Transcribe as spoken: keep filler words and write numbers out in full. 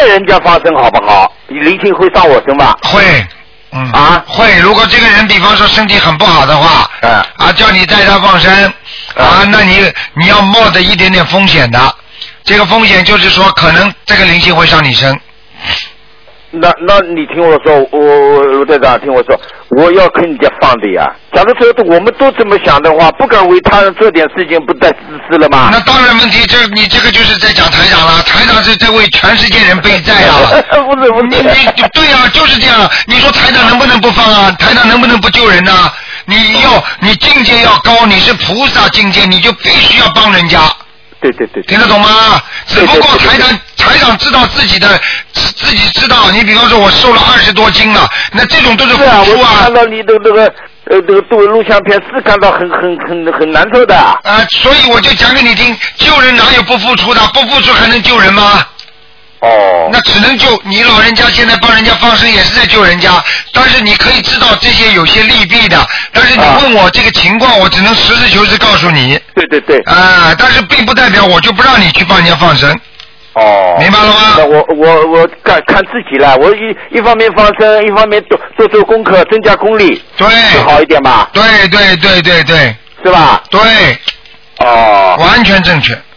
人家放生好不好？灵性会上我身吧？ 会。嗯啊， 会。如果这个人比方说身体很不好的话， 嗯、 啊，叫你带他放生，嗯、啊，那你你要冒着一点点风险的，这个风险就是说可能这个灵性会上你身。 那那你听我说，我我卢队长听我说，我要跟人家放的呀。假如说我们都这么想的话，不敢为他人做点事情，不带自私了吗？ 那当然，问题这你这个就是在讲台长了，台长是在为全世界人背债啊。 不是不是， 你你对啊，就是这样。你说台长能不能不放啊？台长能不能不救人呢、啊？你要你境界要高，你是菩萨境界，你就必须要帮人家。 对对对， 听得懂吗？只不过台长台长知道自己的自己知道，你比方说我瘦了二十多斤了，那这种都是付出啊。 是啊，我看到你的那个呃这个录录像片是感到很很很很难受的。 啊、呃，所以我就讲给你听，救人哪有不付出的？不付出还能救人吗？ 哦， 那只能救你老人家，现在帮人家放生也是在救人家，但是你可以知道这些有些利弊的，但是你问我这个情况，我只能实事求是告诉你。 对对对。 啊、呃，但是并不代表我就不让你去帮人家放生。 哦， 明白了吗？ 那我我我看看自己了，我一一方面放生，一方面做做做功课，增加功力， 对， 会好一点吧？ 对对对对对， 是吧？ 对。 哦， 完全正确。